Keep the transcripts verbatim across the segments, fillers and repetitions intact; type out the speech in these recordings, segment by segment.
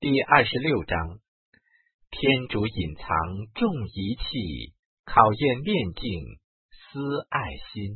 第二十六章，天主隐藏重仪器，考验炼净思爱心。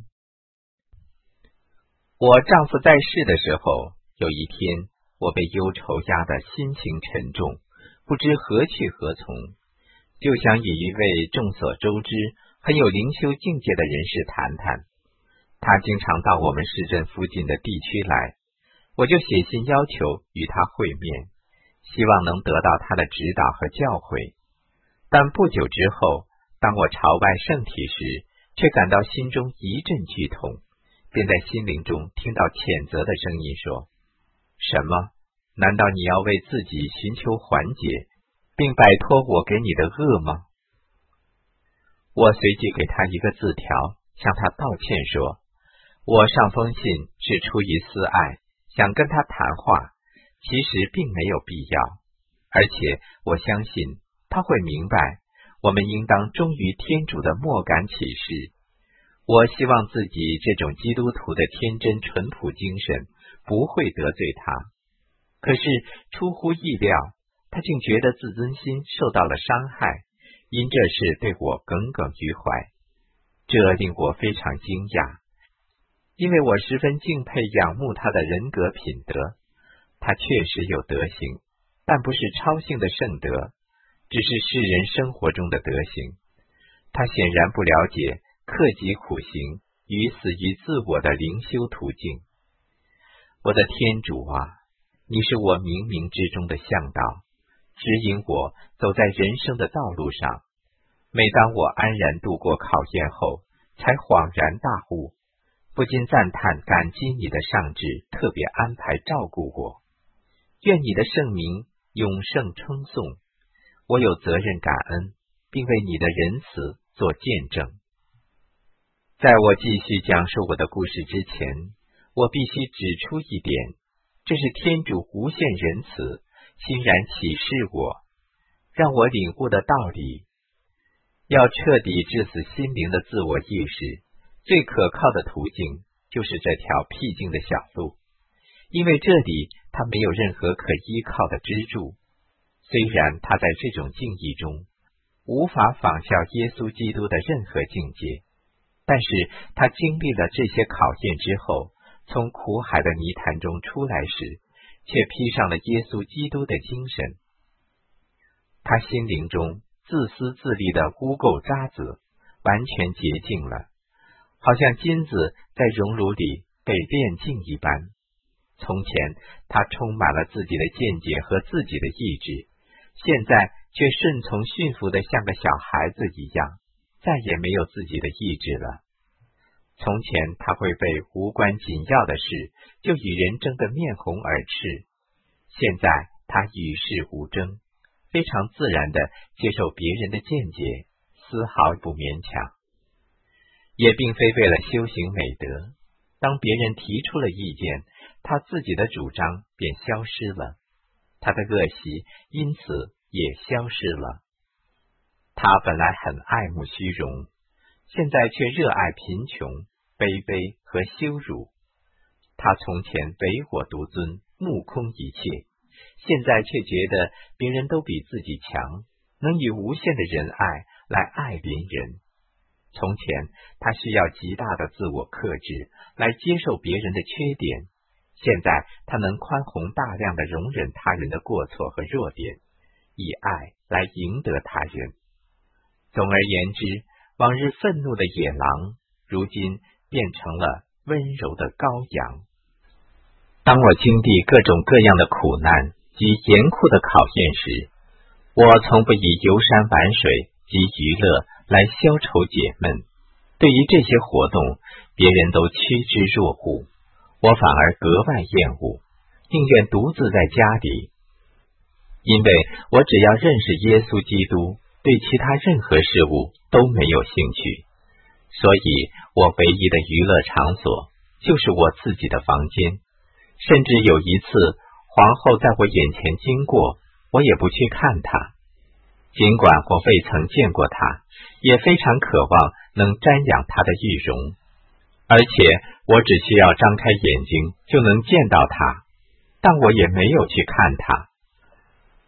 我丈夫在世的时候，有一天，我被忧愁压得心情沉重，不知何去何从，就想与一位众所周知、很有灵修境界的人士谈谈。他经常到我们市镇附近的地区来，我就写信要求与他会面，希望能得到他的指导和教诲。但不久之后，当我朝拜圣体时，却感到心中一阵剧痛，便在心灵中听到谴责的声音说：什么？难道你要为自己寻求缓解，并摆脱我给你的恶吗？我随即给他一个字条，向他道歉说，我上封信是出于私爱，想跟他谈话，其实并没有必要，而且我相信他会明白，我们应当忠于天主的莫感启示。我希望自己这种基督徒的天真淳朴精神不会得罪他。可是出乎意料，他竟觉得自尊心受到了伤害，因这事对我耿耿于怀。这令我非常惊讶，因为我十分敬佩仰慕他的人格品德。他确实有德行，但不是超性的圣德，只是世人生活中的德行。他显然不了解克己苦行与死于自我的灵修途径。我的天主啊，你是我冥冥之中的向导，指引我走在人生的道路上。每当我安然度过考验后，才恍然大悟，不禁赞叹感激你的上智特别安排照顾我。愿你的圣名永盛称颂，我有责任感恩，并为你的仁慈做见证。在我继续讲述我的故事之前，我必须指出一点，这是天主无限仁慈，欣然启示我，让我领悟的道理。要彻底致死心灵的自我意识，最可靠的途径就是这条僻静的小路，因为这里它没有任何可依靠的支柱。虽然他在这种境遇中无法仿效耶稣基督的任何境界，但是他经历了这些考验之后，从苦海的泥潭中出来时，却披上了耶稣基督的精神。他心灵中自私自利的污垢渣子完全洁净了，好像金子在熔炉里被炼净一般。从前他充满了自己的见解和自己的意志，现在却顺从驯服的像个小孩子一样，再也没有自己的意志了。从前他会被无关紧要的事就与人争得面红耳赤，现在他与世无争，非常自然地接受别人的见解，丝毫不勉强。也并非为了修行美德，当别人提出了意见，他自己的主张便消失了，他的恶习因此也消失了。他本来很爱慕虚荣，现在却热爱贫穷、卑微和羞辱。他从前唯我独尊，目空一切，现在却觉得别人都比自己强，能以无限的仁爱来爱邻人。从前他需要极大的自我克制来接受别人的缺点，现在他能宽宏大量地容忍他人的过错和弱点，以爱来赢得他人。总而言之，往日愤怒的野狼，如今变成了温柔的羔羊。当我经历各种各样的苦难及严酷的考验时，我从不以游山玩水及娱乐来消愁解闷。对于这些活动，别人都趋之若鹜，我反而格外厌恶，宁愿独自在家里。因为我只要认识耶稣基督，对其他任何事物都没有兴趣，所以我唯一的娱乐场所就是我自己的房间。甚至有一次，皇后在我眼前经过，我也不去看她。尽管我未曾见过她，也非常渴望能瞻仰她的玉容，而且我只需要张开眼睛就能见到她，但我也没有去看她。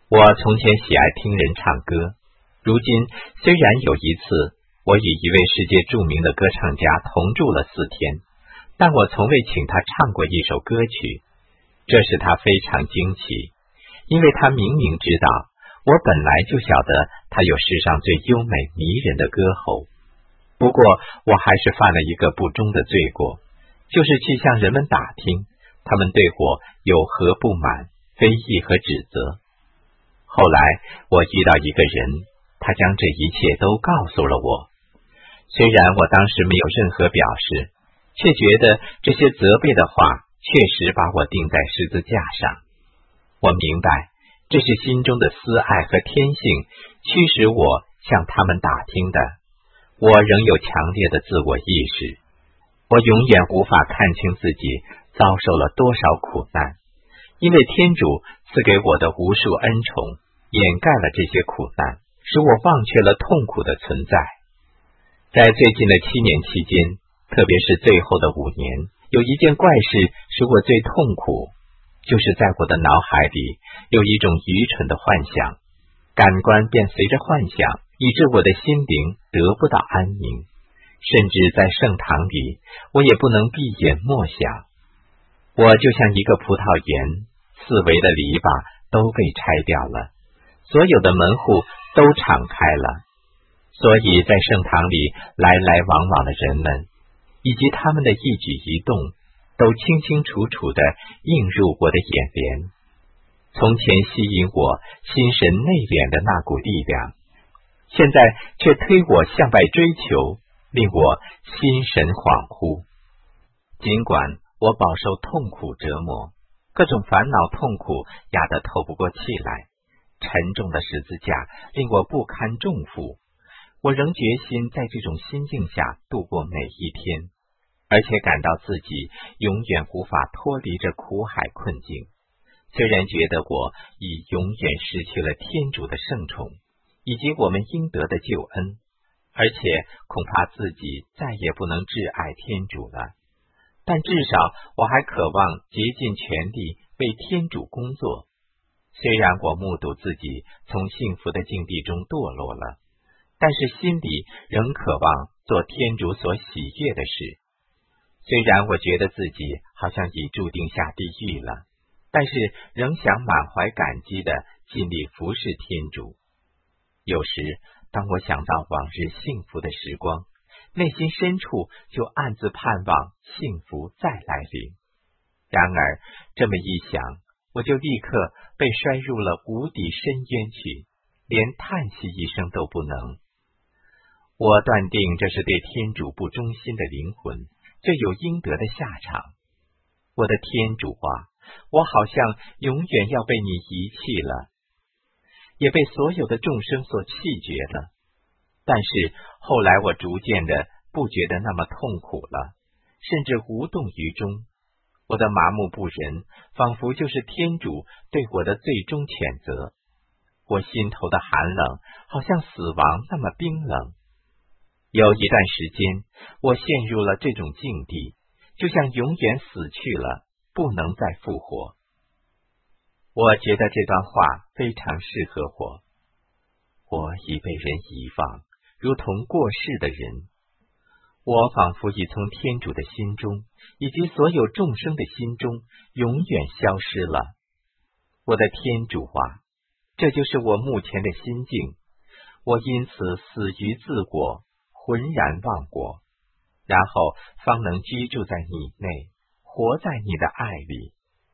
我从前喜爱听人唱歌，如今虽然有一次我与一位世界著名的歌唱家同住了四天，但我从未请他唱过一首歌曲，这使他非常惊奇，因为他明明知道我本来就晓得他有世上最优美迷人的歌喉。不过我还是犯了一个不忠的罪过，就是去向人们打听他们对我有何不满、非议和指责。后来我遇到一个人，他将这一切都告诉了我。虽然我当时没有任何表示，却觉得这些责备的话确实把我钉在十字架上。我明白，这是心中的私爱和天性驱使我向他们打听的。我仍有强烈的自我意识，我永远无法看清自己遭受了多少苦难，因为天主赐给我的无数恩宠掩盖了这些苦难，使我忘却了痛苦的存在。在最近的七年期间，特别是最后的五年，有一件怪事使我最痛苦，就是在我的脑海里有一种愚蠢的幻想，感官便随着幻想，以致我的心灵得不到安宁，甚至在圣堂里，我也不能闭眼默想。我就像一个葡萄园，四围的篱笆都被拆掉了，所有的门户都敞开了，所以在圣堂里来来往往的人们，以及他们的一举一动，都清清楚楚地映入我的眼帘。从前吸引我心神内敛的那股力量，现在却推我向外追求，令我心神恍惚。尽管我饱受痛苦折磨，各种烦恼痛苦压得透不过气来，沉重的十字架令我不堪重负，我仍决心在这种心境下度过每一天，而且感到自己永远无法脱离这苦海困境。虽然觉得我已永远失去了天主的圣宠，以及我们应得的救恩，而且恐怕自己再也不能挚爱天主了，但至少我还渴望竭尽全力为天主工作。虽然我目睹自己从幸福的境地中堕落了，但是心里仍渴望做天主所喜悦的事。虽然我觉得自己好像已注定下地狱了，但是仍想满怀感激地尽力服侍天主。有时当我想到往日幸福的时光，内心深处就暗自盼望幸福再来临。然而这么一想，我就立刻被摔入了无底深渊去，连叹息一声都不能。我断定这是对天主不忠心的灵魂最有应得的下场。我的天主啊，我好像永远要被你遗弃了，也被所有的众生所弃绝了。但是后来我逐渐的不觉得那么痛苦了，甚至无动于衷。我的麻木不仁仿佛就是天主对我的最终谴责。我心头的寒冷好像死亡那么冰冷。有一段时间我陷入了这种境地，就像永远死去了，不能再复活。我觉得这段话非常适合我。我已被人遗忘，如同过世的人。我仿佛已从天主的心中，以及所有众生的心中，永远消失了。我的天主啊，这就是我目前的心境。我因此死于自我，浑然忘我，然后方能居住在你内，活在你的爱里。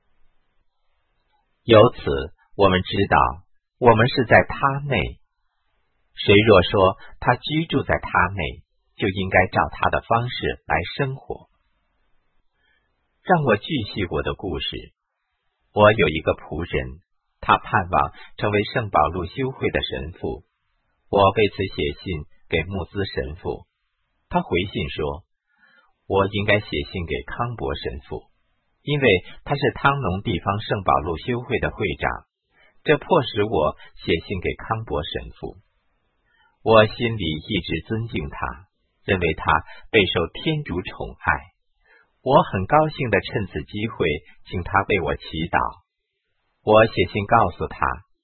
由此我们知道，我们是在他内。谁若说他居住在他内，就应该照他的方式来生活。让我继续我的故事。我有一个仆人，他盼望成为圣保禄修会的神父。我为此写信给穆兹神父，他回信说，我应该写信给康伯神父，因为他是汤农地方圣保禄修会的会长，这迫使我写信给康伯神父。我心里一直尊敬他，认为他备受天主宠爱。我很高兴地趁此机会请他为我祈祷。我写信告诉他，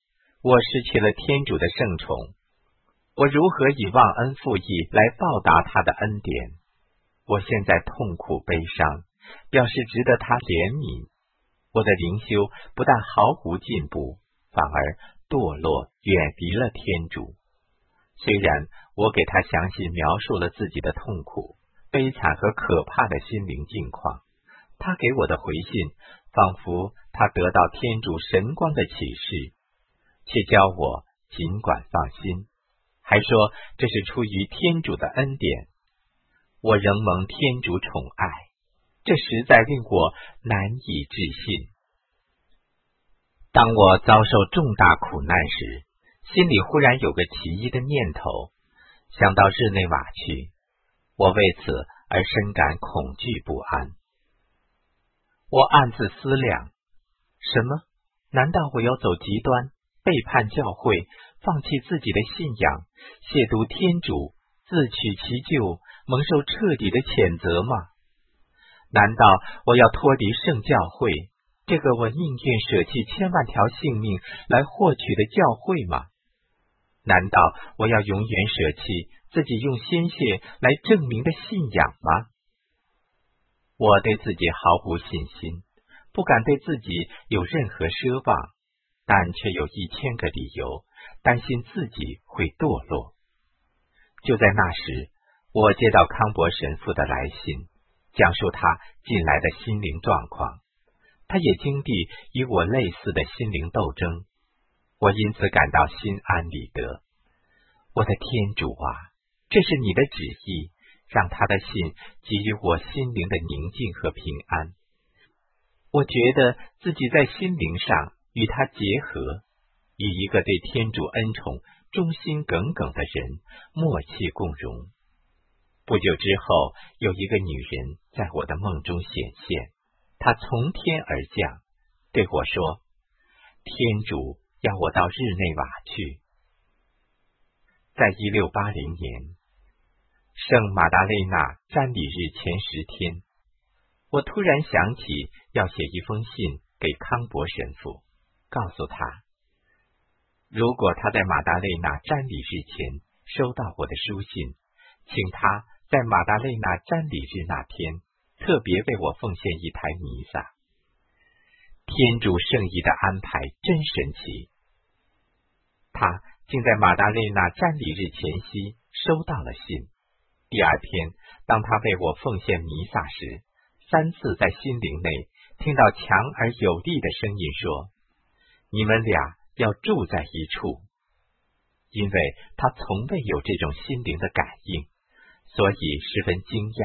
我失去了天主的圣宠，我如何以忘恩负义来报答他的恩典？我现在痛苦悲伤，表示值得他怜悯。我的灵修不但毫无进步，反而堕落，远离了天主。虽然我给他详细描述了自己的痛苦、悲惨和可怕的心灵境况，他给我的回信仿佛他得到天主神光的启示，却教我尽管放心，还说这是出于天主的恩典。我仍蒙天主宠爱，这实在令我难以置信。当我遭受重大苦难时，心里忽然有个奇异的念头，想到日内瓦去，我为此而深感恐惧不安。我暗自思量，什么？难道我要走极端，背叛教会，放弃自己的信仰，亵渎天主，自取其咎，蒙受彻底的谴责吗？难道我要脱离圣教会，这个我宁愿舍弃千万条性命来获取的教会吗？难道我要永远舍弃自己用鲜血来证明的信仰吗？我对自己毫无信心，不敢对自己有任何奢望，但却有一千个理由担心自己会堕落。就在那时，我接到康伯神父的来信，讲述他近来的心灵状况。他也经历与我类似的心灵斗争，我因此感到心安理得。我的天主啊，这是你的旨意，让他的信给予我心灵的宁静和平安。我觉得自己在心灵上与他结合，与一个对天主恩宠忠心耿耿的人默契共融。不久之后，有一个女人在我的梦中显现，她从天而降，对我说：天主要我到日内瓦去。在一六八零年圣马达肋纳瞻礼日前十天，我突然想起要写一封信给康伯神父，告诉他，如果他在马达肋纳瞻礼日前收到我的书信，请他在马达肋纳瞻礼日那天特别为我奉献一台弥撒。天主圣意的安排真神奇，他竟在马达肋纳瞻礼日前夕收到了信。第二天，当他为我奉献弥撒时，三次在心灵内听到强而有力的声音说：你们俩要住在一处。因为他从未有这种心灵的感应，所以十分惊讶。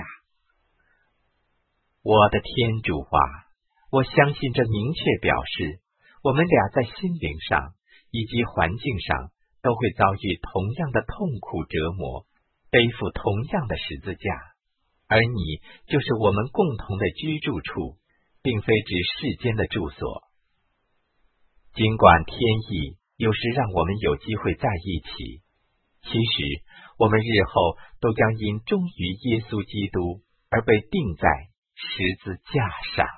我的天主啊，我相信这明确表示我们俩在心灵上以及环境上都会遭遇同样的痛苦折磨，背负同样的十字架，而你就是我们共同的居住处，并非指世间的住所。尽管天意有时让我们有机会在一起，其实我们日后都将因忠于耶稣基督而被钉在十字架上。